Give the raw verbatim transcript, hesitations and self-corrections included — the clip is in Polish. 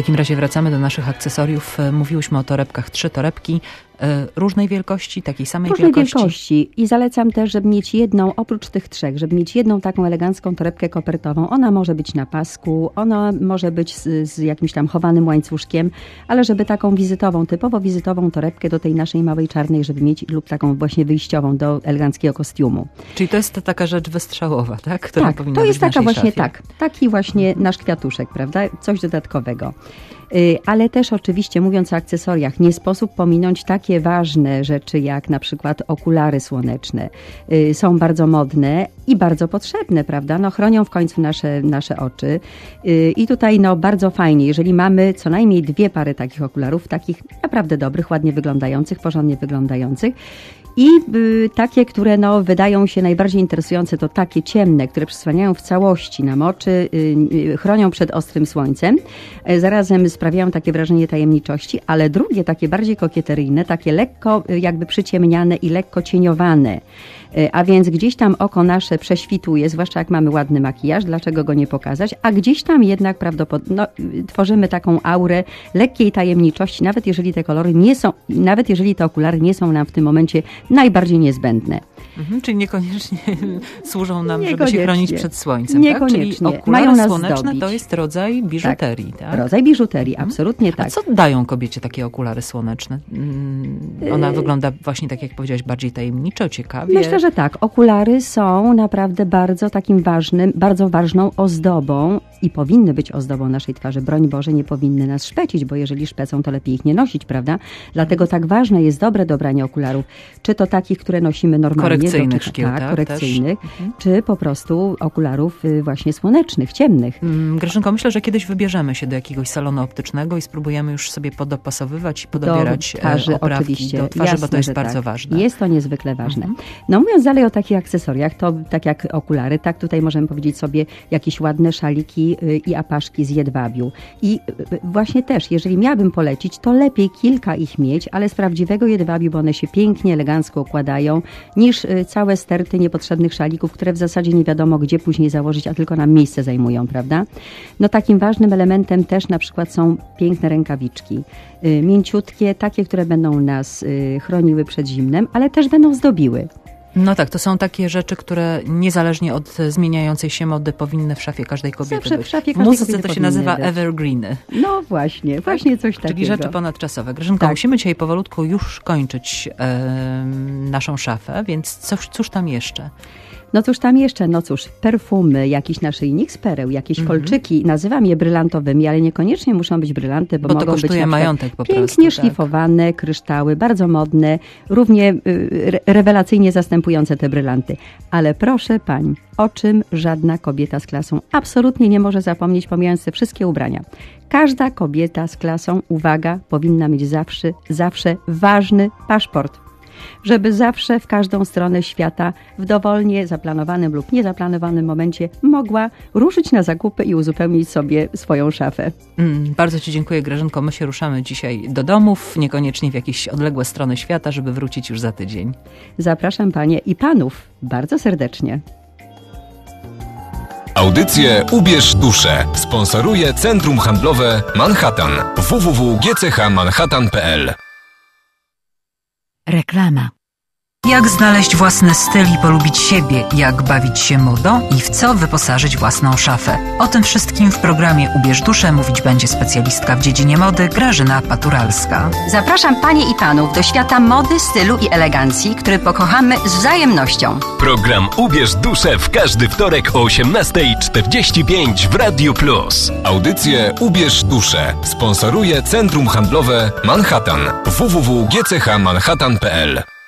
takim razie wracamy do naszych akcesoriów. Mówiłyśmy o torebkach, trzy torebki różnej wielkości, takiej samej różnej wielkości. wielkości. I zalecam też, żeby mieć jedną, oprócz tych trzech, żeby mieć jedną taką elegancką torebkę kopertową. Ona może być na pasku, ona może być z, z jakimś tam chowanym łańcuszkiem, ale żeby taką wizytową, typowo wizytową torebkę do tej naszej małej czarnej, żeby mieć, lub taką właśnie wyjściową do eleganckiego kostiumu. Czyli to jest taka rzecz wystrzałowa, tak? Która tak, powinna to jest być w taka właśnie szafie. tak. Taki właśnie nasz kwiatuszek, prawda? Coś dodatkowego. Ale też oczywiście, mówiąc o akcesoriach, nie sposób pominąć takie ważne rzeczy jak na przykład okulary słoneczne. Są bardzo modne i bardzo potrzebne, prawda? No chronią w końcu nasze, nasze oczy. I tutaj no bardzo fajnie, jeżeli mamy co najmniej dwie pary takich okularów, takich naprawdę dobrych, ładnie wyglądających, porządnie wyglądających. I y, takie, które no, wydają się najbardziej interesujące, to takie ciemne, które przysłaniają w całości nam oczy, y, y, chronią przed ostrym słońcem, y, zarazem sprawiają takie wrażenie tajemniczości, ale drugie, takie bardziej kokieteryjne, takie lekko y, jakby przyciemniane i lekko cieniowane. Y, a więc gdzieś tam oko nasze prześwituje, zwłaszcza jak mamy ładny makijaż, dlaczego go nie pokazać, a gdzieś tam jednak prawdopodobnie no, y, tworzymy taką aurę lekkiej tajemniczości, nawet jeżeli te kolory nie są, nawet jeżeli te okulary nie są nam w tym momencie najbardziej niezbędne. Mhm, czyli niekoniecznie służą nam, niekoniecznie. żeby się chronić przed słońcem. Niekoniecznie. Tak? Czyli okulary Mają nas słoneczne zdobić. to jest rodzaj biżuterii. Tak, tak? Rodzaj biżuterii, Mhm. absolutnie tak. A co dają kobiecie takie okulary słoneczne? Ona yy... wygląda właśnie tak, jak powiedziałaś, bardziej tajemniczo, ciekawie. Myślę, że tak. Okulary są naprawdę bardzo takim ważnym, bardzo ważną ozdobą i powinny być ozdobą naszej twarzy. Broń Boże, nie powinny nas szpecić, bo jeżeli szpecą, to lepiej ich nie nosić, prawda? Dlatego tak ważne jest dobre dobranie okularów. Czy to takich, które nosimy normalnie. Korekcyjnych do, szkieł, tak? Korekcyjnych, mhm. czy po prostu okularów właśnie słonecznych, ciemnych. Grażynko, myślę, że kiedyś wybierzemy się do jakiegoś salonu optycznego i spróbujemy już sobie podopasowywać i podobierać do twarzy, oprawki oczywiście. do twarzy, Jasne, bo to jest bardzo tak. ważne. Jest to niezwykle ważne. Mhm. No mówiąc dalej o takich akcesoriach, to tak jak okulary, tak tutaj możemy powiedzieć sobie jakieś ładne szaliki i apaszki z jedwabiu. I właśnie też, jeżeli miałabym polecić, to lepiej kilka ich mieć, ale z prawdziwego jedwabiu, bo one się pięknie, elegancko układają, niż całe sterty niepotrzebnych szalików, które w zasadzie nie wiadomo gdzie później założyć, a tylko nam miejsce zajmują, prawda? No takim ważnym elementem też na przykład są piękne rękawiczki. Mięciutkie, takie, które będą nas chroniły przed zimnem, ale też będą zdobiły. No tak, to są takie rzeczy, które niezależnie od zmieniającej się mody powinny w szafie każdej kobiety Zawsze być. w szafie W każdej muzyce kobiety to się nazywa być. evergreeny. No właśnie, właśnie coś takiego. Czyli rzeczy ponadczasowe. Grażynko, tak. musimy dzisiaj powolutku już kończyć e, naszą szafę, więc cóż, cóż tam jeszcze? No cóż tam jeszcze? No cóż, perfumy, jakiś naszyjnik z pereł, jakieś mm-hmm. kolczyki. Nazywam je brylantowymi, ale niekoniecznie muszą być brylanty, bo, bo mogą to kosztuje być na majątek po pięknie prostu, szlifowane, tak. kryształy, bardzo modne, równie y, rewelacyjnie zastępujące te brylanty. Ale proszę pań, o czym żadna kobieta z klasą absolutnie nie może zapomnieć, pomijając te wszystkie ubrania. Każda kobieta z klasą, uwaga, powinna mieć zawsze, zawsze ważny paszport. Żeby zawsze w każdą stronę świata w dowolnie zaplanowanym lub niezaplanowanym momencie mogła ruszyć na zakupy i uzupełnić sobie swoją szafę. Mm, bardzo Ci dziękuję, Grażynko. My się ruszamy dzisiaj do domów, niekoniecznie w jakieś odległe strony świata, żeby wrócić już za tydzień. Zapraszam Panie i Panów bardzo serdecznie. Audycję Ubierz Duszę sponsoruje Centrum Handlowe Manhattan w w w kropka g c h manhattan kropka p l. Reklama. Jak znaleźć własny styl i polubić siebie? Jak bawić się modą i w co wyposażyć własną szafę? O tym wszystkim w programie Ubierz Duszę mówić będzie specjalistka w dziedzinie mody Grażyna Paturalska. Zapraszam Panie i Panów do świata mody, stylu i elegancji, który pokochamy z wzajemnością. Program Ubierz Duszę w każdy wtorek o osiemnasta czterdzieści pięć w Radiu Plus. Audycję Ubierz Duszę sponsoruje Centrum Handlowe Manhattan w w w kropka g c h manhattan kropka p l.